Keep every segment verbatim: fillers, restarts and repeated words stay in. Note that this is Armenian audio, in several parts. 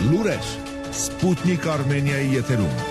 Լուրեր Սպուտնիկ Արմենիայի եթերում։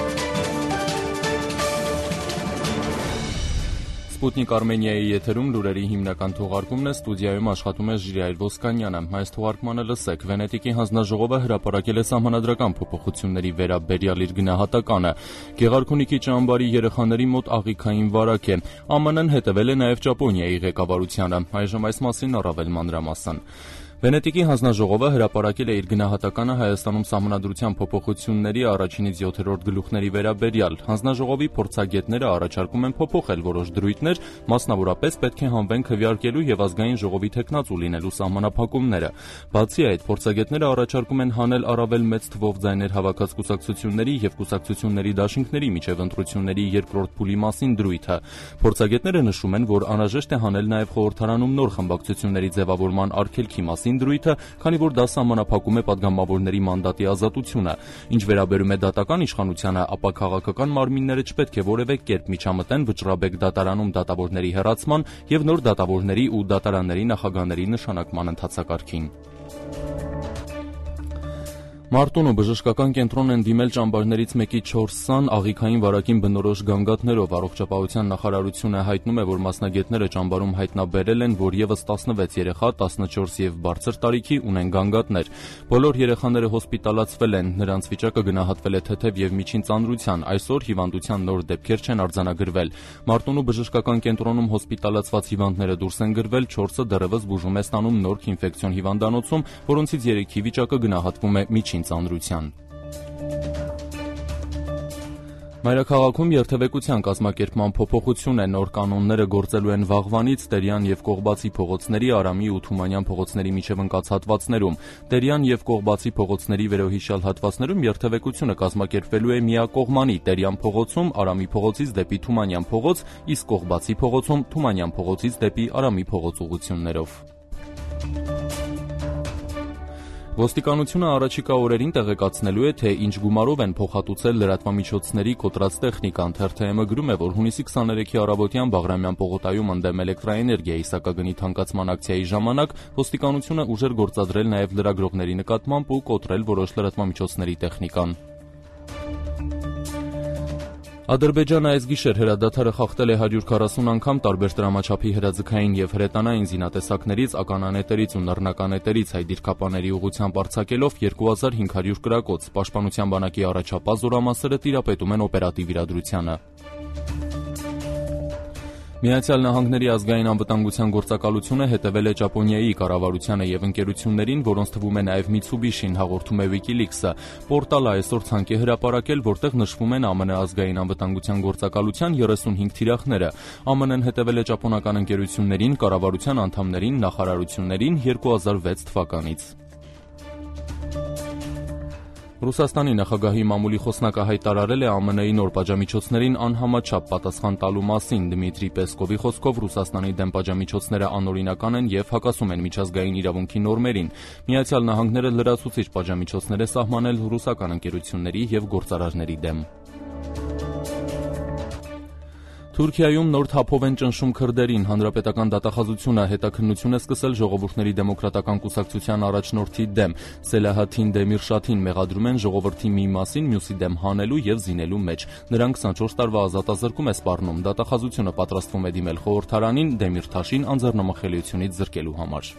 Սպուտնիկ Արմենիայի եթերում լուրերի հիմնական թողարկումն է, ստուդիայում աշխատում է Ժիրայր Ոսկանյանը։ Այս թողարկմանը լսեք. Վենետիկի հանձնաժողովը հրապարակել է սահմանադրական փոփոխությունների վերաբերյալ իր գնահատականը։ Գեղարքունիքի ճամբարի երեխաների մոտ աղիքային վարակ է։ Է Մ Ն-ն հետևել է նաև Ճապոնիայի ղեկավարությանը։ Այժմ այս մասին առավել մանրամասն։ Վենետիկի հանձնաժողովը հրապարակել է իր գնահատականը Հայաստանում սահմանադրության փոփոխությունների առաջինից յոթերորդ գլուխների վերաբերյալ։ Հանձնաժողովի փորձագետները առաջարկում են փոփոխել որոշ դրույթներ, մասնավորապես պետք է հանվեն քվեարկելու եւ ազգային ժողովի թեկնածու լինելու սահմանափակումները։ Բացի այդ, փորձագետները առաջարկում են հանել առավել մեծ թվով ձայներ հավաքած կուսակցությունների եւ կուսակցությունների դաշինքների միջև ընտրությունների երկրորդ փուլի մասին դրույթը։ Փորձագետները նշում են, որ անհրաժեշտ է հանել նաեւ խորհրդարանում նոր խմբակցությունների ձևավորման արգելքի մասին դրույթը, քանի որ դա սահմանափակում է падգամավորների մանդատի ազատությունը։ Ինչ վերաբերում է դատական իշխանությանը, ապա քաղաքական մարմինները չպետք է որևէ կերպ միջամտեն Վճռաբեկ դատարանում դատավորների հեռացման եւ նոր դատավորների ու դատարանների նախագահների նշանակման ընթացակարգին։ Մարտունու բժշկական կենտրոն են դիմել ճամբարներից մեկի չորսան աղիքային վարակին բնորոշ գանգատներով։ Առողջապահության նախարարությունը հայտնում է, որ մասնագետները ճամբարում հայտնաբերել են, որ եւս տասնվեց երեխա, տասնչորս եւ բարձր տարիքի ունեն գանգատներ։ Բոլոր երեխաները հոսպիտալացվել են, նրանց վիճակը գնահատվել է թեթև եւ միջին ծանրության։ Այսօր հիվանդության նոր դեպքեր չեն արձանագրվել։ Մարտունու բժշկական կենտրոնում հոսպիտալացված հիվանդները դուրս են գրվել, չորսը դեռևս բուժում է ստանում նոր ինֆեկցիոն հիվանդանոցում, որոնցից երեքի վիճակը գնահատվում է միջին ծանրության։ Մայրաքաղաքում երթևեկության կազմակերպման փոփոխություն է։ Նոր կանոնները գործելու են վաղվանից Տերյան եւ Կողբացի փողոցների, Արամի ու Թումանյան փողոցների միջև ընկած հատվածներում։ Տերյան եւ Կողբացի փողոցների վերոհիշյալ հատվածներում երթևեկությունը կազմակերպվելու է միակողմանի Տերյան փողոցում Արամի փողոցից դեպի Թումանյան փողոց, իսկ Կողբացի փողոցում Թումանյան փողոցից դեպի Արամի փողոց ուղղություններով։ Ոստիկանությունը առաջիկա օրերին տեղեկացնելու է, թե ինչ գումարով են փոխհատուցել լրատվամիջոցների կոտրած տեխնիկան։ Թ Ր Թ Մ գրում է, որ հունիսի քսաներեքի առավոտյան Բաղրամյան պողոտայում ընդդեմ էլեկտրաէներգիայի սակագնի թանկացման ակցիայի ժամանակ ոստիկանությունը ուժեր գործադրել նաև լրագրողների նկատմամբ ու կոտրել որոշ լրատվամիջոցների տեխնիկան։ Ադրբեջանը այս գիշեր հրադադարը խախտել է հարյուր քառասուն անգամ տարբեր տրամաչափի հրաձգային եւ հրետանային զինատեսակներից, ականանետերից ու նռնականետերից հայ դիրքապաների ուղղությամբ արձակելով երկու հազար հինգ հարյուր կրակոց։ Պաշտպանության բանակի առաջապահ զորամասերը տիրապետում են օպերատիվ իրադրությանը։ Միացյալ Նահանգների ազգային անվտանգության գործակալությունը հետևել է Ճապոնիայի կառավարությանը եւ ընկերություններին, որոնց թվում է նաեւ Mitsubishi-ն, հաղորդում է WikiLeaks-ը։ Պորտալը այսօր ցանկ է հրապարակել, որտեղ նշվում են Ա Մ Ն ազգային անվտանգության գործակալության երեսունհինգ թիրախները։ Ա Մ Ն-ն հետևել է ճապոնական ընկերություններին, կառավարության անդամներին, նախարարություններին երկու հազար վեց թվականից։ Ռուսաստանի նախագահի մամուլի խոսնակը հայտարարել է Ա Մ Ն-ի նոր պատժամիջոցներին անհամաչափ պատասխան տալու մասին։ Դմիտրի Պեսկովի խոսքով Ռուսաստանի դեմ պատժամիջոցները անօրինական են եւ հակասում են միջազգային իրավունքի նորմերին։ Միացյալ Նահանգները լրացուցիչ պատժամիջոցներ է սահմանել ռուսական ընկերությունների եւ գործարարների դեմ։ Թուրքիայում նոր թափով են ճնշում քրդերին։ Հանրապետական դատախազությունը հետաքննություն է սկսել ժողովուրդների դեմոկրատական կուսակցության առաջնորդի դեմ։ Սելահաթին Դեմիրշաթին մեղադրում են ժողովրդի մի մասին մյուսի դեմ հանելու եւ զինելու մեջ։ Նրան քսանչորս տարվա ազատազրկում է սպառնում։ Դատախազությունը պատրաստվում է դիմել խորհրդարանին Դեմիրթաշին անձեռնամխելիությունից զրկելու համար։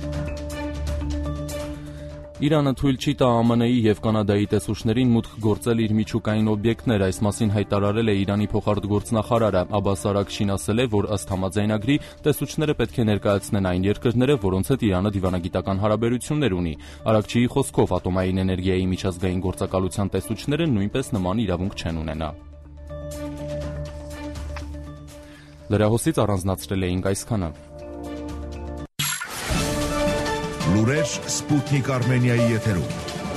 Իրանը թույլ չի տա Ա Մ Ն-ի եւ Կանադայի տեսուչներին մուտք գործել իր միջուկային օբյեկտներ, այս մասին հայտարարել է Իրանի փոխարտգործնախարարը։ Աբբաս Արաքչին ասել է, որ ըստ համաձայնագրի տեսուչները պետք է ներկայացնեն այն երկրները, որոնց հետ Իրանը դիվանագիտական հարաբերություններ ունի։ Արաքչիի խոսքով ատոմային էներգիայի միջազգային գործակալության տեսուչները նույնպես նման իրավունք չեն ունենա։ Լրահոսից առանձնացրել էինք այսքանը։ Լուրեր Սպուտնիկ Արմենիայի եթերում։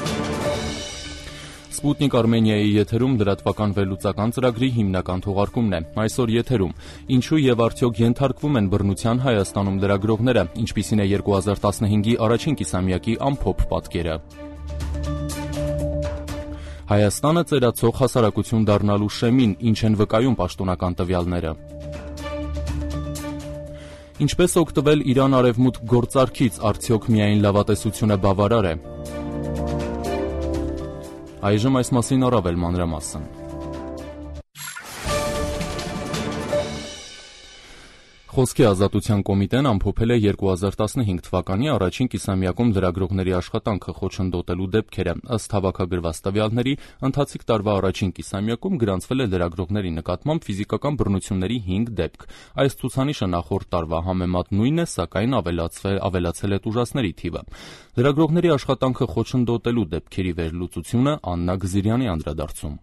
Սպուտնիկ Արմենիայի եթերում լրատվական վերլուծական ծրագրի հիմնական թողարկումն է։ Այսօր եթերում ինչու եւ արդյոք ենթարկվում են բռնության Հայաստանում լրագրողները, ինչպիսին է երկու հազար տասնհինգի առաջին կիսամյակի ամփոփ պատկերը։ Հայաստանը ծերացող հասարակություն դառնալու շեմին, ինչ են վկայում պաշտոնական տվյալները։ Ինչպես օգտվել Իրան-արևմուտք գործարքից, արդյոք միայն լավատեսությունը բավարար է։ Այժմ այս մասին առավել մանրամասն։ Խոսքի ազատության կոմիտեն ամփոփել է երկու հազար տասնհինգ թվականի առաջին կիսամյակում լրագրողների աշխատանքը խոչընդոտելու դեպքերը։ Ըստ հավաքագրված տվյալների, ընթացիկ տարվա առաջին կիսամյակում գրանցվել է լրագրողների նկատմամբ ֆիզիկական բռնությունների հինգ դեպք։ Այս ցուցանիշը նախորդ տարվա համեմատ նույնն է, սակայն ավելացել է տուժածների թիվը։ Լրագրողների աշխատանքը խոչընդոտելու դեպքերի վերլուծությունը Աննա Գզիրյանի անդրադարձում։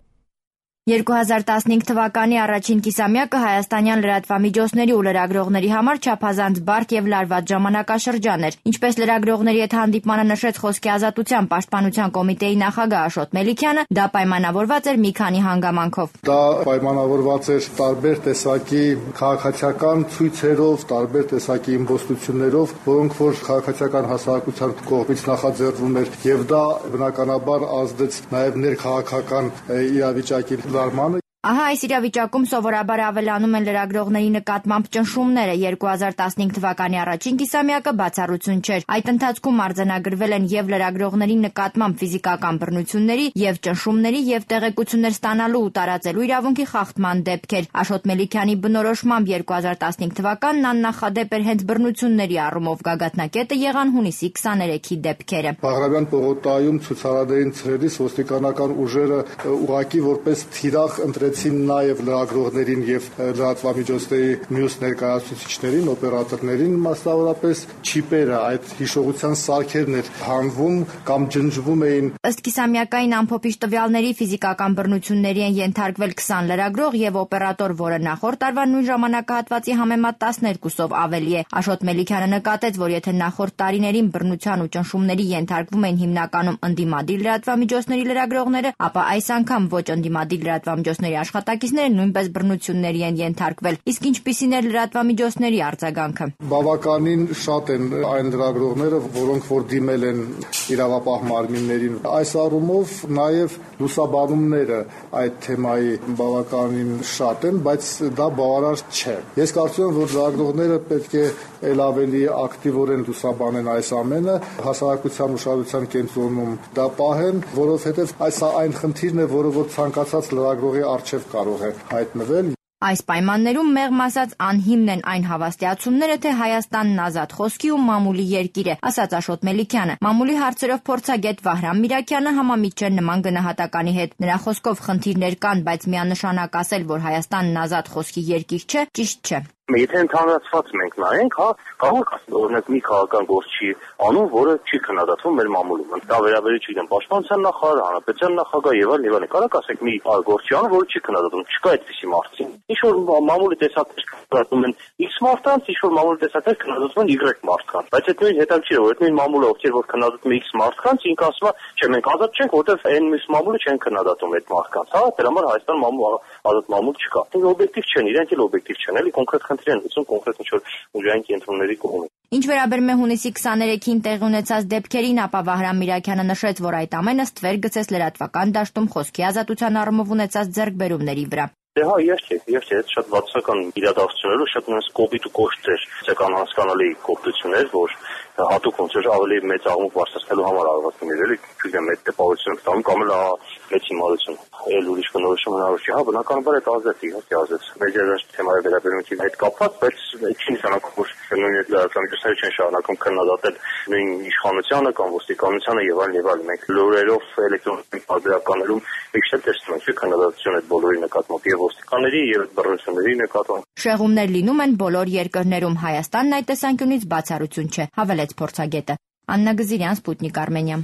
երկու հազար տասնհինգ թվականի առաջին կիսամյակը հայաստանյան լրատվամիջոցների ու լրագրողների համար չափազանց բարդ եւ լարված ժամանակաշրջան էր։ Ինչպես լրագրողների հետ հանդիպմանը նշեց Խոսքի ազատության պաշտպանության կոմիտեի նախագահ Աշոտ Մելիքյանը, դա պայմանավորված էր մի քանի հանգամանքով։ Դա պայմանավորված էր տարբեր տեսակի քաղաքացիական ցույցերով, տարբեր տեսակի իմպոստություններով, որոնք որ քաղաքացիական հասարակության կողմից նախաձեռնվում էր, եւ դա բնականաբար ազդեց նաեւ ներքաղաքական իրավիճակի լարմանը։ Ահա այս իրավիճակում սովորաբար ավելանում են լրագրողների նկատմամբ ճնշումները։ երկու հազար տասնհինգ թվականի առաջին կիսամյակը բացառություն չէր։ Այդ ընթացքում արձանագրվել են եւ լրագրողների նկատմամբ ֆիզիկական բռնությունների, եւ ճնշումների, եւ տեղեկություններ ստանալու ու տարածելու իրավունքի խախտման դեպքեր։ Աշոտ Մելիքյանի բնորոշմամբ երկու հազար տասնհինգ թվականն աննախադեպ էր հենց բռնությունների առումով, գագաթնակետը եղան հունիսի քսաներեքի դեպքերը։ Բաղրամյան պողոտայում ցուցարարներին ցրելիս ոստիկանական ուժերը ուղղակի որպես թիրախ ընտրեցին նաև լրագրողներին եւ լրատվամիջոցների մյուս ներկայացուցիչներին, օպերատորներին, մասնավորապես չիպերը, այդ հիշողության սարքերն էր հանվում կամ ջնջվում էին։ Ըստ կիսամյակային ամփոփիչ տվյալների ֆիզիկական բռնությունների են ենթարկվել քսան լրագրող եւ օպերատոր, որը նախորդ տարվա նույն ժամանակահատվածի համեմատ տասներկուսով ավելի է։ Աշոտ Մելիքյանը նկատեց, որ եթե նախորդ տարիներին բռնության ու ճնշումների ենթարկվում են հիմնականում ընդդիմադիր լրատվամիջոցների լրագրողները, ապա այս անգամ ոչ ընդդիմադիր լրատվամիջոցների աշխատակիցները նույնպես բռնությունների են ենթարկվել։ Իսկ ինչպիսին էր լրատվամիջոցների արձագանքը։ Բավականին շատ են այն լրագրողները, որոնք որ դիմել են իրավապահ մարմիններին։ Այս առումով նաև լուսաբանումները այդ թեմայի բավականին շատ են, բայց դա բավարար չէ։ Ես կարծում եմ, որ լրագրողները պետք է ել ավելի ակտիվորեն լուսաբանեն այս ամենը, հասարակության ուշադրության կենտրոնում դա պահեն, որովհետև այս այն խնդիրն է, որը որ ցանկացած լրագրողի առջև կարող է հայտնվել։ Այս պայմաններում մեղմ ասած անհիմն են այն հավաստիացումները, թե Հայաստանն ազատ խոսքի ու մամուլի երկիր է, ասաց Աշոտ Մելիքյանը։ Մամուլի հարցերով փորձագետ Վահրամ Միրաքյանը համամիջ չէ նման գնահատականի հետ։ Նրա խոսքով խնդիրներ կան, բայց միանշանակ ասել, որ Հայաստանն ազատ խոսքի երկիր չէ, ճիշտ չէ։ Եթե ընդհանրացված մենք նայենք, հա, կարող է օրինակ մի քաղաքական գործի անուն, որը չի քննադատվում մեր մամուլում։ Դա վերաբերի չգիտեմ, պաշտպանության նախարար, հանրապետության նախագահ եւ այլն եւ այլն։ Կարող ասեք մի գործի անուն, որը չի քննադատվում, չկա այդպիսի մարդ։ Ինչ որ մամուլի տեսակներ քննադատում են X մարդկանց, ինչ որ մամուլի տեսակներ քննադատում են Y մարդկանց։ Բայց այդ նույն հետաքրքիր է, որ այդ նույն մամուլը, ովքեր որ քննադատում է X մարդկանց, ինքը ասում է, չէ, մենք ազատ չենք, որովհետեւ այն մյուս մամուլը չեն քննադատում այդ մարդկանց։ Հա, դրա համար Հայաստան մամուլ ազատ մամուլ չկա։ Դա օբյեկտիվ չեն, իրենք էլ օբյեկտիվ չեն, էլի կոնկրետ խնդիր են լուծում կոնկրետ ինչ-որ ուժային կենտրոնների կողմից։ Ինչ վերաբերում է հունիսի քսաներեքին տեղի ունեցած դեպքերին, ապա Վահրամ Միրաքյանը նշեց, որ այդ ամենը ստվեր գցեց լրատվական դաշտում խոսքի ազատության առումով ունեցած ձեռքբերումների վրա։ Դե հա, երբ երբ այդ շատ վատասական իրադարձություններով շատ նույնս կոպիտ ու կոշտ էր, անհասկանալի կոպտություններ, որ հատուկ ոնց էր ավելի մեծ աղմուկ բարձրացնելու համար արված լինել, էլի, չգիտեմ, այդ տպավորություն ստանում կամ էլ մեծ հիմարություն, էլ ուրիշ բնորոշում հնարավոր չի, հա, բնականաբար այդ ազդեց, իհարկե ազդեց։ Մեր երաժշտ թեմայի վերաբերմունքի հետ կապված, բայց այդ չի նշանակում, որ նույն այդ լրատվամիջոցները չեն շարունակում քննադատել նույն իշխանությանը կամ ոստիկանությանը եւ այլն եւ այլն։ Մենք լուրերով էլեկտրոնային տարբերականներում միշտ էլ տեսնում ենք քննադատություն այդ բոլորի նկատմամբ եւ ոստիկանների եւ բռնությունների նկատմամբ։ Շեղումներ լինում են բոլոր երկրներում, Հայաստանն այդ տեսանկյունից բացառություն չէ, հավելեց փորձագետը։ Աննա Գզիրյան, Սպուտնիկ Արմենիա։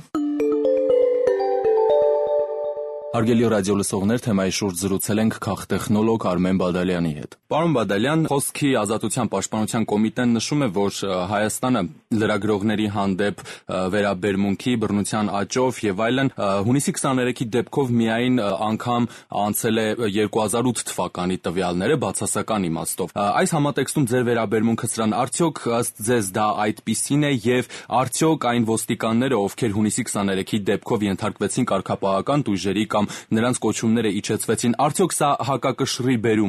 Հարգելի ռադիոլսողներ, թեմայի շուրջ զրուցել ենք քաղտեխնոլոգ Արմեն Բադալյանի հետ։ Պարոն Բադալյան, Խոսքի ազատության պաշտպանության կոմիտեն նշում է, որ Հայաստանը լրագրողների հանդեպ վերաբերմունքի, բռնության աճով եւ այլն հունիսի քսաներեքի դեպքով միայն անգամ անցել է երկու հազար ութ թվականի տվյալները բացասական իմաստով։ Այս համատեքստում ձեր վերաբերմունքը սրան արդյոք ըստ ձեզ դա այդպիսին է եւ արդյոք այն ոստիկանները, ովքեր հունիսի քսաներեքի դեպքով ենթարկվեցին կարգապահական տույժերի կամ նրանց կոչումները իջեցվեցին, արդյոք սա հակակշռի բերում է։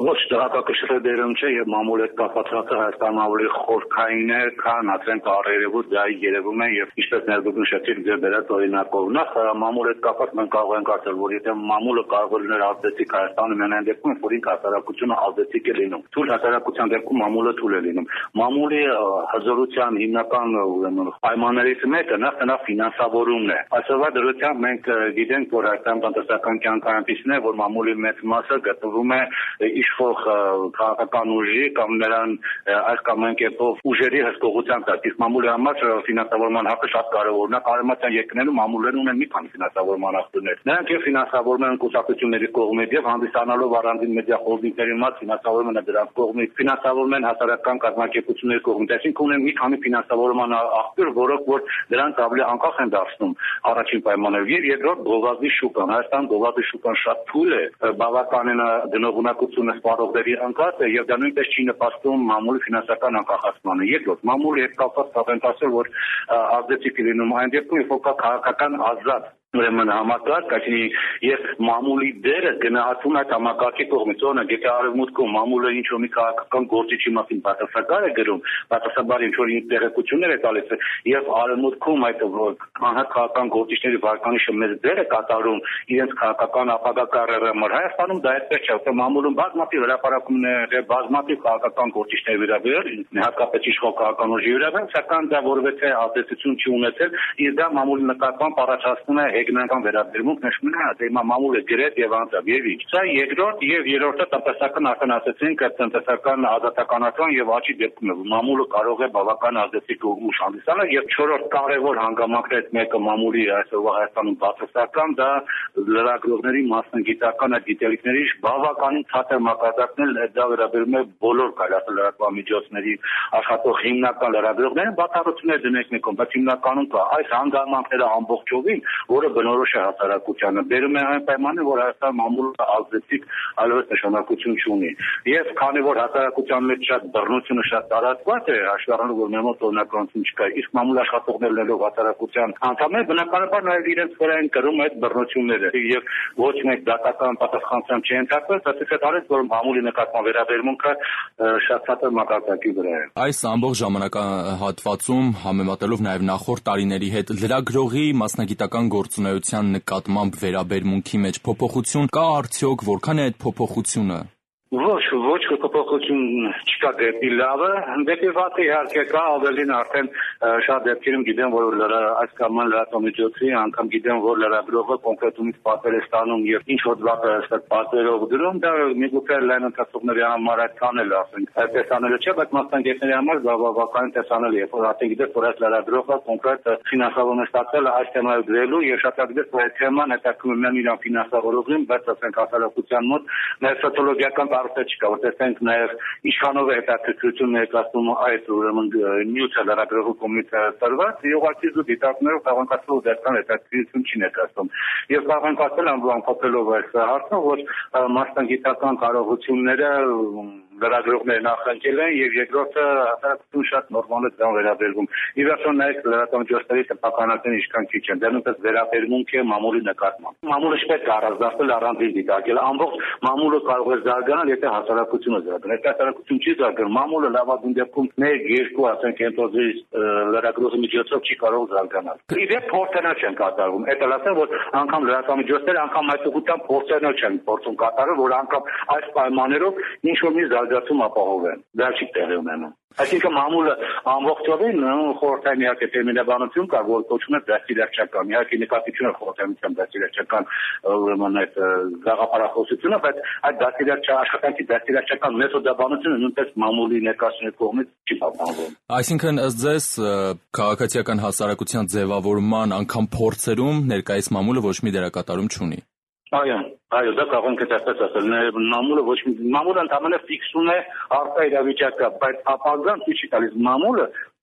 ոչ դրակակշռի դերում չէ եւ մամուլի հետ կապված Հայաստանը ավելի խորքային է, քան ասենք առերևույթ դա երևում է եւ ինչպես ներգրավում շեթիր դերած օրինակով նախ մամուլի հետ կապված մենք կարող ենք ասել, որ եթե մամուլը կարող է լինել ազդեցիկ Հայաստանի մենայն դեպքում, որ ինքը հասարակությունը ազդեցիկ է լինում։ Թույլ հասարակության դեպքում մամուլը թույլ է լինում։ Մամուլի հզորության հիմնական ուրեմն պայմաններից մեկը նախ նախ ֆինանսավորումն է։ Այսօրվա դրությամբ մենք գիտենք, որ Հայաստան տնտեսական կյանքը այնպիսին է, որ մամուլի մեծ մասը գտնվում է իշխող քաղաքական ուժի կամ նրան այս կամ այն կերպով ուժերի հսկողության տակ։ Իսկ մամուլի համար ֆինանսավորման հակը շատ կարևորն է։ Կարողացան երկրներում մամուլներն ունեն մի քանի ֆինանսավորման աղբյուրներ։ Նրանք եւ ֆինանսավորում են կուսակցությունների կողմից եւ հանդիսանալով առանձին մեդիա խորհուրդների մաս ֆինանսավորում են դրանց կողմից, ֆինանսավորում են հասարակական կազմակերպությունների կողմից։ Այսինքն ունեն մի քանի ֆինանսավորման աղբյուր, որոնք որ դրանց ավելի անկախ են դարձնում առաջին պայմանով։ Եվ երկրորդ գովազդի շուկան։ Հայաստան գովազդի շուկան շատ թույլ է, բավականին գնողունակությունը սպառողների անկած է եւ դա նույնպես չի նպաստում մամուլի ֆինանսական անկախացմանը։ Երկրորդ, մամուլի հետ կապված կարող ենք ասել, որ ազդեցիկ է լինում այն դեպքում, երբ որ կա քաղաքական ազատ ուրեմն համակարգ, այսինքն եւ մամուլի դերը գնահատվում է համակարգի կողմից։ Օրինակ, եթե արևմուտքում մամուլը ինչ որ մի քաղաքական գործիչի մասին բացասական է գրում, բացասաբար ինչ որ տեղեկություններ է տալիս եւ արևմուտքում այդ քաղաքական գործիչների վարկանիշը մեծ դեր է կատարում իրենց քաղաքական ապագա կարիերայում, Հայաստանում դա այդպես չէ, որ մամուլում բազմաթիվ հրապարակումներ եւ բազմաթիվ քաղաքական գործիչներ վերաբերել, հատկապես իշխող քաղաքական ուժի վերաբերել, սակայն դա որևէ ազդեցություն չի ունեցել, իսկ դա մամուլի նկատմամբ առաջացնում է հեգնական վերաբերմունք նշվում է դեպի մամուլը գրետ եւ անձամբ եւ ինչ։ Սա երկրորդ եւ երրորդը տնտեսական արդեն ասեցինք, տնտեսական ազատականացման եւ աճի դեպքում է մամուլը կարող է բավական ազդեցիկ ուժ հանդիսանալ եւ չորրորդ կարեւոր հանգամանքներից մեկը մամուլի այսօրվա Հայաստանում բացասական դա լրագրողների մասնագիտական գիտելիքների բավականին ցածր մակարդակն է, դա վերաբերում է բոլոր կայացած լրատվամիջոցների աշխատող հիմնական լրագրողներին, բացառություններ դնենք մի կողմ, բայց հիմնականում կա այս հանգամանքները ամբողջովին, որը բնորոշ է հասարակությանը, բերում է այն պայմանը, որ Հայաստան մամուլը ազդեցիկ այլևս նշանակություն չունի։ Եվ քանի որ հասարակության մեջ շատ բռնությունը շատ տարածված է, հաշվառանով որ մեր մոտ օրինականություն չկա, իսկ մամուլ աշխատողներ լինելով հասարակության անդամներ, բնականաբար նաև իրենց վրա են կրում այդ բռնությունները եւ ոչ մեկ դատական պատասխանատվության չեն տակվել, ցածր տարեց, որ մամուլի նկատմամբ վերաբերմունքը շատ ցածր մակարդակի վրա է։ Այս ամբողջ ժամանակահատվածում համեմատելով նաև նախորդ տարիների հետ լրագրողի մասնագիտական գործունեության նկատմամբ վերաբերմունքի մեջ փոփոխություն կա արդյոք, որքան է այդ փոփոխությունը։ Ոչ, ոչ փոփոխություն չկա դեպի լավը, դեպի վատը իհարկե կա, ավելին արդեն շատ դեպքերում գիտեմ, որ այս կամ այն լրատվամիջոցի անգամ գիտեմ, որ լրագրողը կոնկրետումից պատեր է ստանում եւ ինչ որ վատը այստեղ պատերով դրում, դա միգուցե լայն ընթացողների համար այդքան էլ ասենք, տեսանելը չէ, բայց մասնագետների համար բավականին տեսանելի է, որ արդեն գիտես, որ այս լրագրողը կոնկրետ ֆինանսավորում է ստացել այս թեմայով գրելու եւ շատ գիտես, որ այդ թեման հետաքրքրում է իրան ֆինանսավորողին, բայց ասենք հասարակության մոտ մեր սոցիոլոգիական Արդյոք չկա, որ տեսնենք նաև ինչքանով է հետաքրքրություն ներկայացնում այդ ուրեմն նյութը լրագրողի կողմից տրված, ուղղակի զուտ դիտարկներով կարող ենք ասել, որ դեռ հետաքրքրություն չի ներկայացնում։ Եվ կարող ենք ասել, ամփոփելով այս հարցը, որ մասնագիտական կարողությունները լրագրողները նախընկել են եւ երկրորդը հասարակություն շատ նորմալ է դրան վերաբերվում։ Ի վերջո նայեք լրատվամիջոցների տպականացնեն ինչքան քիչ են, դա նույնպես վերաբերմունք է մամուլի նկատմամբ։ Մամուլը չպետք է առանձնացնել առանձին դիտարկել, ամբողջ մամուլը կարող է զարգանալ, եթե հասարակությունը զարգանա։ Եթե հասարակություն չի զարգանում, մամուլը լավագույն դեպքում մեկ, երկու, ասենք, ենթոզի լրագրողի միջոցով չի կարող զարգանալ։ Իդեպ փորձերներ չեն կատարվում։ Այդ ասեմ, որ անգամ լրատվամիջոցները անգամ այդ ուղղությամբ փորձերներ չեն փորձում կատարել, որ անգամ այս պայմաններով ինչ որ մի զարգացում ապահովեն։ Դա չի տեղի ունենում։ Այսինքն մամուլը ամբողջովին խորհրդային իհարկե տերմինաբանություն կա, որ կոչվում է դաստիարակչական, իհարկե նկատիչությունը խորհրդայնության դաստիարակչական ուրեմն այդ գաղափարախոսությունը, բայց այդ դաստիարակչական աշխատանքի դաստիարակչական մեթոդաբանությունը նույնպես մամուլի ներկայացնողի կողմից չի պահպանվում։ Այսինքն ըստ ձեզ քաղաքացիական հասարակության ձևավորման անգամ փորձերում ներկայիս մամուլը ոչ մի դերակատարում չունի։ Այո, այո, դա կարող ենք այսպես ասել, մամուլը ոչ մի մամուլը ընդհանրապես ֆիքսում է արտա իրավիճակը, բայց ապագան ցույց չի տալիս մամուլը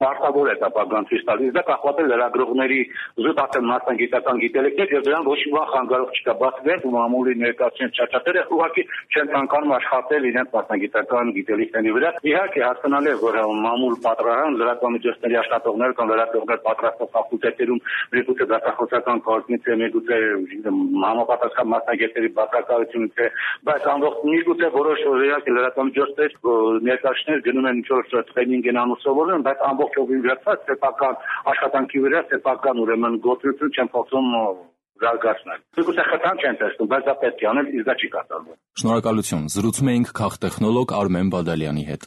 Մարտավոր է ապագան ցույց տալիս, դա կախված է լրագրողների զուտացել մասնագիտական գիտելիքներ եւ դրան ոչ մի բան խանգարող չկա, բացվեց մամուլի ներկայացուցիչ ճաճատերը ուղղակի չեն ցանկանում աշխատել իրենց մասնագիտական գիտելիքների վրա։ Իհարկե հասկանալի է, որ մամուլ պատրաստան լրատվամիջոցների աշխատողներ կամ լրատվողներ պատրաստող ֆակուլտետերում միգուցե դասախոսական կազմից է, միգուցե համապատասխան մասնագետների բացակայությունից է, բայց ամբողջ միգուցե որոշ իհարկե լրատվամիջոցներ ներկայացուցիչներ գնում են ինչ-որ տրեյնինգ են անում սովորում, բայց ամբողջովին վերցած սեփական աշխատանքի վրա սեփական ուրեմն գործունեություն չեն փոխում զարգացնել։ Միգուցե խթան չեն տեսնում, բայց դա պետք է անել, իսկ դա չի կատարվում։ Շնորհակալություն։ Զրուցում էինք քաղտեխնոլոգ Արմեն Բադալյանի հետ։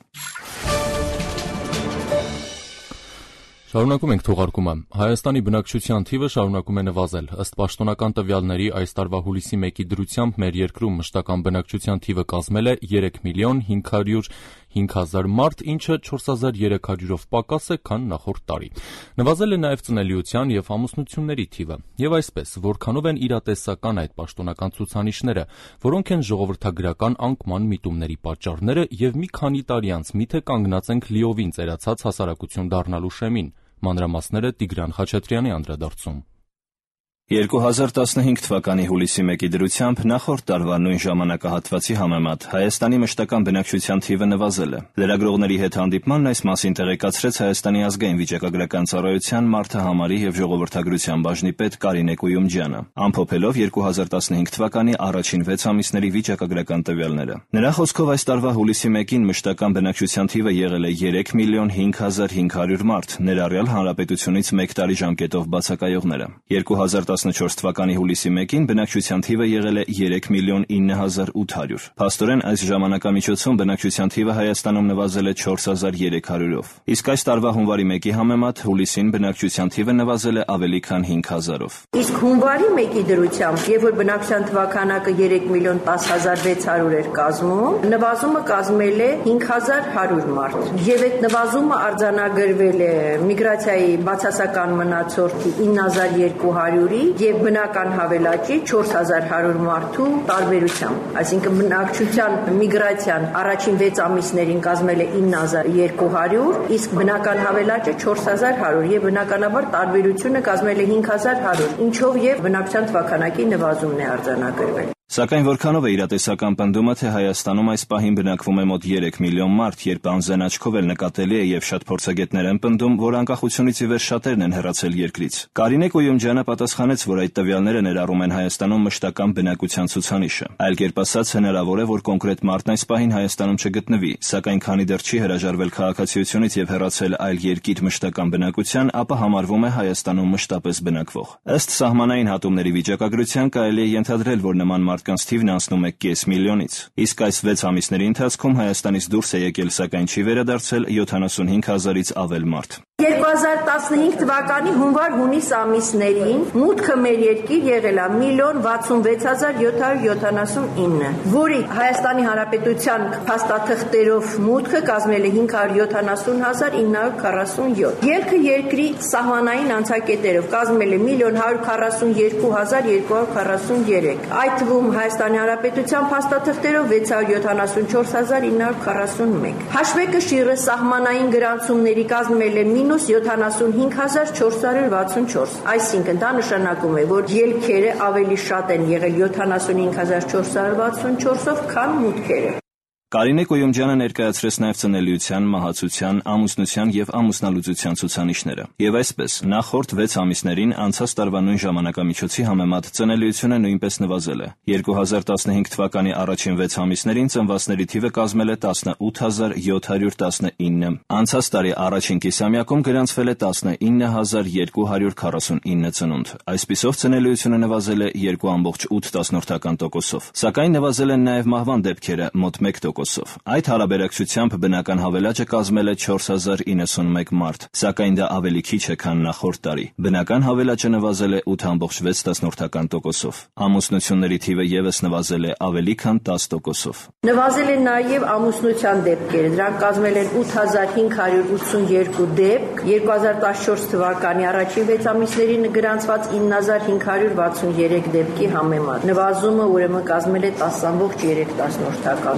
Շարունակում ենք թողարկումը։ Հայաստանի բնակչության թիվը շարունակում է նվազել։ Ըստ պաշտոնական տվյալների այս տարվա հուլիսի մեկի դրությամբ մեր երկրում մշտական բնակչության թիվը կազմել է երեք միլիոն հինգ հարյուր հինգ հազար մարդ, ինչը չորս հազար երեք հարյուրով պակաս է, քան նախորդ տարի։ Նվազել է նաև ծնելիության եւ ամուսնությունների թիվը։ Եվ այսպես, որքանով են իրատեսական այդ պաշտոնական ցուցանիշները, որոնք են ժողովրդագրական անկման միտումների պատճառները եւ մի քանի տարի անց միթե կանգնած ենք լիովին ծերացած հասարակություն դառնալու շեմին։ Մանրամասները Տիգրան Խաչատրյանի անդրադարձում։ երկու հազար տասնհինգ թվականի հուլիսի մեկի դրությամբ նախորդ տարվա նույն ժամանակահատվածի համեմատ Հայաստանի մշտական բնակչության թիվը նվազել է։ Լրագրողների հետ հանդիպմանն այս մասին տեղեկացրեց Հայաստանի ազգային վիճակագրական ծառայության մարդահամարի եւ ժողովրդագրության բաժնի պետ Կարինե Կույումջյանը, ամփոփելով երկու հազար տասնհինգ թվականի առաջին վեց ամիսների վիճակագրական տվյալները։ Նրա խոսքով այս տարվա հուլիսի մեկին մշտական բնակչության թիվը եղել է երեք միլիոն հինգ հազար հինգ հարյուր մարդ, ներառյալ հանրապետությունից մեկ տարի ժամկետով բացակայողները։ երկու հազար տասնչորս թվականի հուլիսի մեկին բնակչության թիվը եղել է երեք միլիոն ինը հազար ութ հարյուր։ Փաստորեն այս ժամանակամիջոցում բնակչության թիվը Հայաստանում նվազել է չորս հազար երեք հարյուրով։ Իսկ այս տարվա հունվարի մեկի համեմատ հուլիսին բնակչության թիվը նվազել է ավելի քան հինգ հազարով։ Իսկ հունվարի մեկի դրությամբ, երբ որ բնակչության թվականակը երեք միլիոն տասը հազար վեց հարյուր էր կազմում, նվազումը կազմել է հինգ հազար հարյուր մարդ։ Եվ այդ նվազումը արձանագրվել է միգրացիայի բացասական մնացորդի ինը հազար երկու հարյուրի եւ բնական հավելաճի չորս հազար հարյուր մարդու տարբերությամբ, այսինքն բնակչության միգրացիան առաջին վեց ամիսներին կազմել է ինը հազար երկու հարյուր, իսկ բնական հավելաճը չորս հազար հարյուր եւ բնականաբար տարբերությունը կազմել է հինգ հազար հարյուր, ինչով եւ բնակչության թվականակի նվազումն է արձանագրվել։ Սակայն որքանով է իրատեսական պնդումը, թե Հայաստանում այս պահին բնակվում է մոտ երեք միլիոն մարդ, երբ անզեն աչքով էլ նկատելի է եւ շատ փորձագետներ են պնդում, որ անկախությունից ի վեր շատերն են հեռացել երկրից։ Կարինե Կույումջյանը պատասխանեց, որ այդ տվյալները ներառում են Հայաստանում մշտական բնակության ցուցանիշը։ Այլ կերպ ասած, հնարավոր է, որ կոնկրետ մարդն այս պահին Հայաստանում չգտնվի, սակայն քանի դեռ չի հրաժարվել քաղաքացիությունից եւ հեռացել այլ երկիր մշտական բնակության, ապա համարվում է Հայաստանում մշտապես բնակվող։ Ըստ սահմանային հատումների վիճակագրության կարելի է ենթադրել, որ նման մարդկանց թիվն անցնում է կես միլիոնից։ Իսկ այս վեց ամիսների ընթացքում Հայաստանից դուրս է եկել, սակայն չի վերադարձել յոթանասունհինգ հազարից ավել մարդ։ երկու հազար տասնհինգ թվականի հունվար-հունիս ամիսներին մուտքը մեր երկիր եղել է միլիոն վաթսունվեց հազար յոթ հարյուր յոթանասունինը, որի Հայաստանի Հանրապետության փաստաթղթերով մուտքը կազմել է հինգ հարյուր յոթանասուն հազար ինը հարյուր քառասունյոթ։ Ելքը երկրի սահմանային անցակետերով կազմել է միլիոն հարյուր քառասուն երկու հազար երկու հարյուր քառասուներեք։ Այդ թվում Հայաստանի Հանրապետության փաստաթղթերով վեց հարյուր յոթանասուն չորս հազար ինը հարյուր քառասունմեկ։ Հաշվեկշիռը սահմանային գրանցումների կազմել է մինուս յոթանասունհինգ հազար չորս հարյուր վաթսունչորս, այսինքն դա նշանակում է, որ ելքերը ավելի շատ են եղել յոթանասունհինգ հազար չորս հարյուր վաթսունչորսով, քան մուտքերը։ Կարինե Կույումջյանը ներկայացրեց նաև ծնելիության, մահացության, ամուսնության եւ ամուսնալուծության ցուցանիշները։ Եվ այսպես, նախորդ վեց ամիսներին անցած տարվա նույն ժամանակամիջոցի համեմատ ծնելիությունը նույնպես նվազել է։ երկու հազար տասնհինգ թվականի առաջին վեց ամիսներին ծնվածների թիվը կազմել է տասնութ հազար յոթ հարյուր տասնինը։ Անցած տարի առաջին կիսամյակում գրանցվել է տասնինը հազար երկու հարյուր քառասունինը ծնունդ։ Այսպիսով ծնելիությունը նվազել է երկու կόμma ութ տոկոսով։ Սակայն նվազել են նաև մահվան դեպքերը մոտ մեկ տոկոս։ Այդ հարաբերակցությամբ բնական հավելաճը կազմել է չորս հազար իննսունմեկ մարդ, սակայն դա ավելի քիչ է, քան նախորդ տարի։ Բնական հավելաճը նվազել է ութ կόμma վեց տոկոսով։ Ամուսնությունների թիվը եւս նվազել է ավելի քան տասը տոկոսով։ Նվազել են նաև ամուսնության դեպքերը, դրանք կազմել են ութ հազար հինգ հարյուր ութսունյոթ դեպք, երկու հազար տասնչորս թվականի առաջին վեց ամիսներին գրանցված ինը հազար հինգ հարյուր վաթսուներեք դեպքի համեմատ։ Նվազումը ուրեմն կազմել է տասը կόμma երեք տոկոս։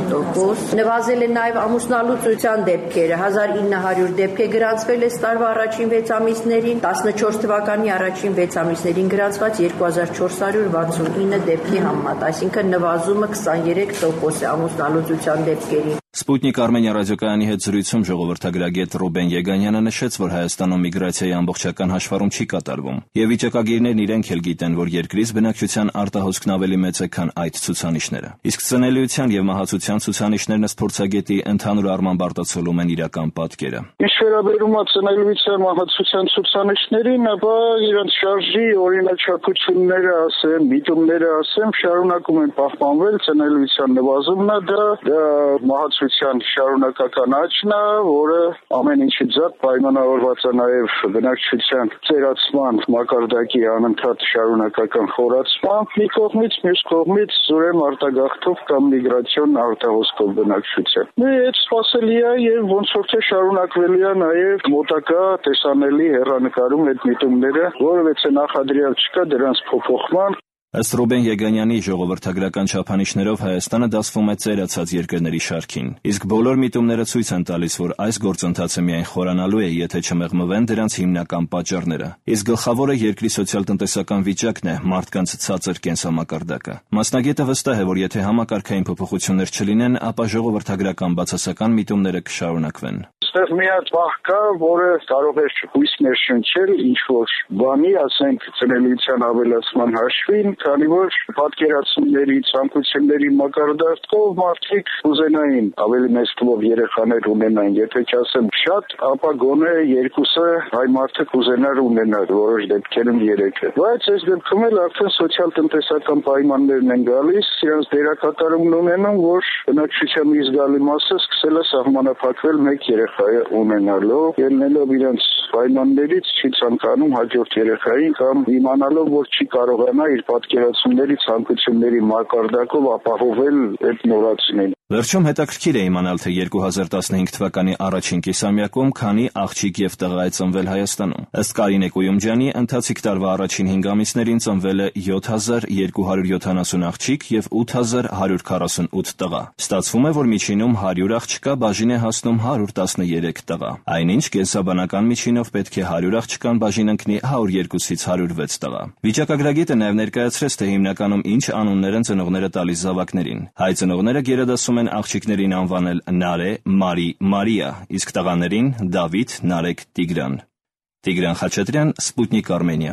տոկոս, նվազել են նաև ամուսնալուծության դեպքերը, հազար ինը հարյուր դեպք է գրանցվել այս տարվա առաջին վեց ամիսներին, տասնչորս թվականի առաջին վեց ամիսներին գրանցված երկու հազար չորս հարյուր վաթսունինը դեպքի համեմատ, այսինքն նվազումը քսաներեք տոկոս է ամուսնալուծության դեպքերի։ Սպուտնիկ Արմենիա ռադիոկայանի հետ զրույցում ժողովրդագրագետ Ռուբեն Եգանյանը նշեց, որ Հայաստանում միգրացիայի ամբողջական հաշվառում չի կատարվում, եւ վիճակագիրներն իրենք էլ գիտեն, որ երկրից բնակչության արտահոսքն ավելի մեծ է, քան այդ ցուցանիշները։ Իսկ ծնելիության եւ մահացության ցուցանիշներն ըստ փորձագետի ընդհանուր առմամբ արտացոլում են իրական պատկերը։ Ինչ վերաբերում է ծնելիության մահացության ցուցանիշներին, ապա իրենց շարժի օրինաչափությունները ասեմ, միտումները ասեմ, շարունակում են պահպանվել, ծնելիության նվազումն է դա, դա մահացության շարունակական աճն է, որը ամեն ինչի ձեռ պայմանավորված է նաև բնակչության ծերացման մակարդակի անընդհատ շարունակական խորացմամբ, մի կողմից, մյուս կողմից ուրեմն արտագաղթով կամ միգրացիոն արտահոսքով բնակչության։ Մի այդ սպասելի է եւ ոնց որ թե շարունակվելու է նաև մոտակա տեսանելի հեռանկարում այդ միտումները, որովհետեւ նախադրյալ չկա դրանց փոփոխման։ Ըստ Ռուբեն Եգանյանի ժողովրդագրական չափանիշներով Հայաստանը դասվում է ծերացած երկրների շարքին, իսկ բոլոր միտումները ցույց են տալիս, որ այս գործընթացը միայն խորանալու է, եթե չմեղմվեն դրանց հիմնական պատճառները, իսկ գլխավորը երկրի սոցիալ-տնտեսական վիճակն է, մարդկանց ցածր կենսամակարդակը։ Մասնագետը վստահ է, որ եթե համակարգային փոփոխություններ չլինեն, ապա ժողովրդագրական բացասական միտումները կշարունակվեն։ Այստեղ մի հատ բախ կա, որը կարող է հույս ներշնչել ինչ-որ բանի, ասենք ծնելիության ավելացման հաշվին, քանի որ պատկերացումների, ցանկությունների մակարդակով մարդիկ կուզենային ավելի մեծ թվով երեխաներ ունենան, եթե չասեմ շատ, ապա գոնե երկուսը հայ մարդը կուզենար ունենալ, որոշ դեպքերում երեքը։ Բայց այս դեպքում էլ արդեն սոցիալ-տնտեսական պայմաններն են գալիս, իրենց դերակատարումն ունենում, որ բնակչության մի զգալի մասը սկսել է սահմանափակվել մեկ երեխա ունենալով, ելնելով իրենց պայմաններից չի ցանկանում հաջորդ երեխային կամ իմանալով, որ չի կարողանա իր պատկերացումների, ցանկությունների մակարդակով ապահովել այդ նորացնին։ Վերջում հետաքրքիր է իմանալ, թե երկու հազար տասնհինգ թվականի առաջին կիսամյակում քանի աղջիկ եւ տղա է ծնվել Հայաստանում։ Ըստ Կարինե Կույումջյանի, ընթացիկ տարվա առաջին հինգ ամիսներին ծնվել է յոթ հազար երկու հարյուր յոթանասուն աղջիկ եւ ութ հազար հարյուր քառասունութ տղա։ Ստացվում է, որ միջինում հարյուր աղջկա բաժին է հասնում հարյուր տասներեք տղա։ Այնինչ կենսաբանական միջինով պետք է հարյուր աղջկան բաժին ընկնի հարյուր երկուսից հարյուր վեց տղա։ Վիճակագրագետը նաեւ ներկայացրեց, թե հիմնականում ինչ անուններ են ծնողները տալիս զավակներին։ Հայ ծնողները գերադասում են աղջիկներին անվանել Նարե, Մարի, Մարիա, իսկ տղաներին Դավիթ, Նարեկ, Տիգրան։ Տիգրան Խաչատրյան, Սպուտնիկ Արմենիա։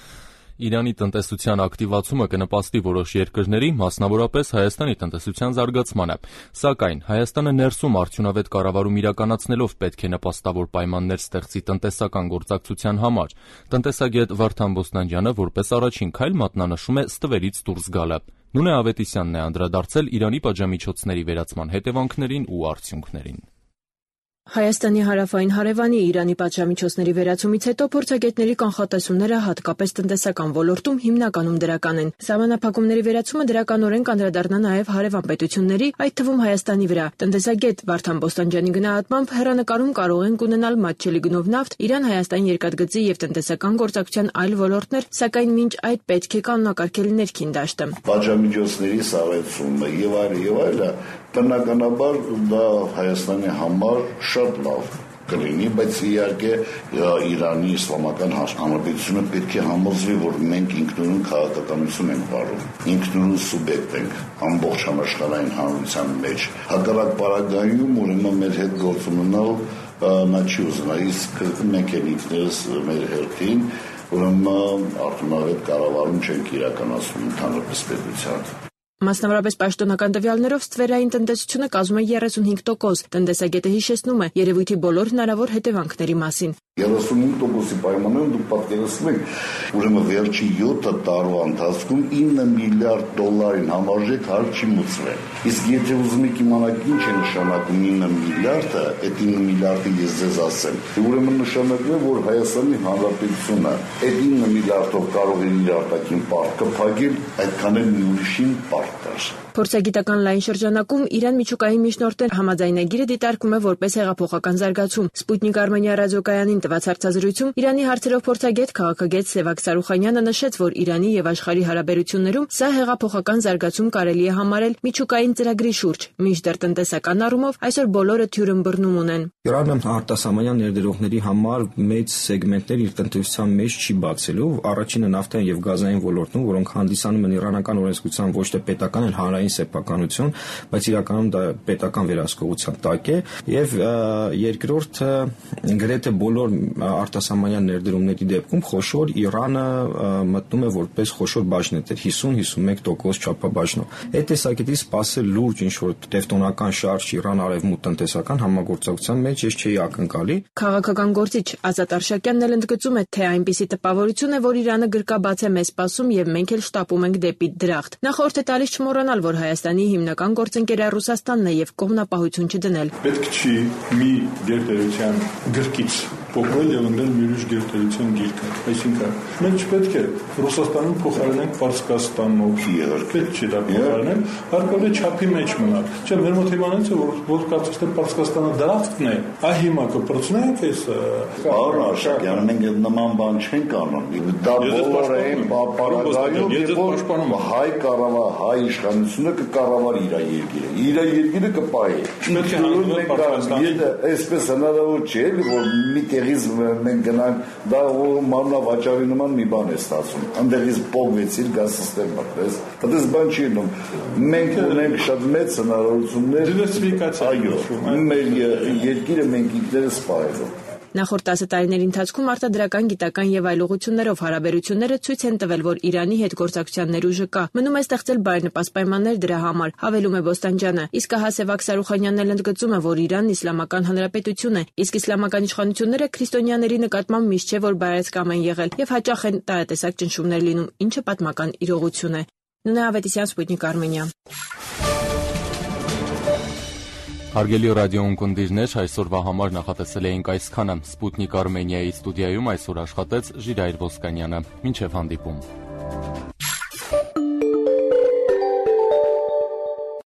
Իրանի տնտեսության ակտիվացումը կնպաստի որոշ երկրների, մասնավորապես Հայաստանի տնտեսության զարգացմանը, սակայն Հայաստանը ներսում արդյունավետ կառավարում իրականացնելով պետք է նպաստավոր պայմաններ ստեղծի տնտեսական գործակցության համար։ Տնտեսագետ Վարդան Բոստանջյանը որպես առաջին քայլ մատնանշում է ստվերից դուրս գալը։ Նունե Ավետիսյանն է անդրադարձել Իրանի պատժամիջոցների վերացման հետևանքներին ու արդյունքներին։ Հայաստանի հարավային հարևանի Իրանի պատժամիջոցների վերացումից հետո փորձագետների կանխատեսումները հատկապես տնտեսական ոլորտում հիմնականում դրական են։ Սահմանափակումների վերացումը դրականորեն կանդրադառնա նաև հարևան պետությունների, այդ թվում Հայաստանի վրա։ Տնտեսագետ Վարդան Բոստանջյանի գնահատմամբ հեռանկարում կարող են ունենալ մատչելի գնով նավթ, Իրան-Հայաստան երկաթգծի եւ տնտեսական գործակցության այլ ոլորտներ, սակայն մինչ այդ պետք է կանոնակարգել ներքին դաշտը։ Պատժամիջոցների սառեցումը եւ այլ եւ այլը բնականաբար դա Հայաստանի համար շատ լավ կլինի, բայց իհարկե Իրանի իսլամական հանրապետությունը պետք է համոզվի, որ մենք ինքնուրույն քաղաքականություն ենք վարում, ինքնուրույն սուբյեկտ ենք ամբողջ համաշխարհային հանրության մեջ։ Հակառակ պարագայում ուրեմն մեր հետ գործ ունենալ նա չի ուզենա, իսկ մենք էլ ինքներս մեր հերթին ուրեմն արդյունավետ կառավարում չենք իրականացնում ընդհանրապես պետության։ Մասնավորապես պաշտոնական տվյալներով ստվերային տնտեսությունը կազմում է երեսունհինգ տոկոս։ Տնտեսագետը հիշեցնում է երևույթի բոլոր հնարավոր հետևանքների մասին։ երեսունհինգ տոկոսի պայմաններում դուք պատկերացնում եք, ուրեմն վերջի յոթ տարվա ընթացքում ինը միլիարդ դոլարին համարժեք հարկ չի մուծվել։ Իսկ եթե ուզում եք իմանալ ինչ է նշանակում ինը միլիարդը, այդ ինը միլիարդը ես ձեզ ասեմ, ուրեմն նշանակում է, որ Հայաստանի Հանրապետությունը այդ ինը միլիարդով կարող է իր արտաքին պարտքը փակել, այդքան էլ մի ուրիշին պարտքը։ հարց։ Փորձագիտական լայն շրջանակում Իրան միջուկային միջնորդներ համաձայնագիրը դիտարկում է որպես հեղափոխական զարգացում։ Սպուտնիկ Արմենիա ռադիոկայանին տված հարցազրույցում Իրանի հարցերով փորձագետ քաղաքագետ Սևակ Սարուխանյանը նշեց, որ Իրանի եւ աշխարհի հարաբերություններում սա հեղափոխական զարգացում կարելի է համարել միջուկային ծրագրի շուրջ, մինչդեռ տնտեսական առումով այսօր բոլորը թյուրըմբռնում ունեն։ Իրանը արտասահմանյան ներդրողների համար մեծ սեգմենտներ իր տնտեսության մեջ չի բացելու, առաջինը նավթային եւ գազային ոլորտում, որոնք հանդիսանում են իրանական օրենսգործության ոչ թե պետական, այլ հանրային սեփականություն, բայց իրականում դա պետական վերահսկողության տակ է, եւ երկրորդը գրեթե բոլոր արտասահմանյան ներդրումների դեպքում խոշոր Իրանը մտնում է որպես խոշոր բաժնետեր հիսուն հիսունմեկ տոկոս չափաբաժնով։ Այդ տեսակետից սпасել լուրջ ինչ որ տևտոնական շարժ Իրան արևմուտք տնտեսական համագործակցության մեջ ես չէի ակնկալի։ Քաղաքական գործիչ Ազատ Արշակյանն էլ ընդգծում է, թե այնպիսի տպավորություն է, որ Իրանը գրկաբաց է մեզ սպասում եւ մենք էլ շտապում ենք դեպի դրախտ։ Նախորդ է տալիս չմոռանալ, որ Հայաստանի հիմնական գործընկերը Ռուսաստանն է եւ կողմնապահություն չդնել։ Պետք չի մի գերտերության գրկից փոխել եւ ընդել մի ուրիշ գերտերության գիրքը։ Այսինքն մենք չպետք է Ռուսաստանում փոխարինենք Պարսկաստանով։ Պետք չի դա փոխարինենք, հարկավոր է չափի մեջ մնալ։ Չէ, մեր մոտ իմանալից է, որ որ կարծես թե Պարսկաստանը դրախտն է, այ հիմա կպրծնենք այս Պարոն Արշակյան, մենք նման բան չենք անում։ Դա բոլորը են պարագայում, երբ հայ կառավար, հայ իշխանությունը կկառավարի իր երկիրը։ Իր երկիրը կպահի։ Պետք է հանդիպել Պարսկաստանը։ Այսպես հնարավոր չէ, որ մի տեղից մենք գնանք, դա մանրավաճառի նման մի բան է ստացվում։ Այնտեղից փոխվեցիր գազ սիստեմը, այս այդպես բան չի լինում։ Մենք ունենք շատ մեծ հնարավորություններ դիվերսիֆիկացիա։ Այո, մեր երկիրը մենք ինքներս պահելու։ Նախորդ տասը տարիների ընթացքում արտադրական, գիտական եւ այլ ուղղություններով հարաբերությունները ցույց են տվել, որ Իրանի հետ գործակցության ներուժը կա։ Մնում է ստեղծել բարենպաստ պայմաններ դրա համար, հավելում է Բոստանջյանը։ Իսկ ահա Սևակ Սարուխանյանն էլ ընդգծում է, որ Իրանն իսլամական հանրապետություն է, իսկ իսլամական իշխանությունները քրիստոնյաների նկատմամբ միշտ չէ որ բարեկամ են եղել եւ հաճախ են տարատեսակ ճնշումներ լինում, ինչը պատմական իրողություն է։ Նունե Ավետիսյան, Սպուտնիկ Արմենիա։ Հարգելի ռադիոընկերներ, այսօրվա համար նախատեսել էինք այսքանը։ Սպուտնիկ Արմենիայի ստուդիայում այսօր աշխատեց Ժիրայր Ոսկանյանը։ Մինչև հանդիպում։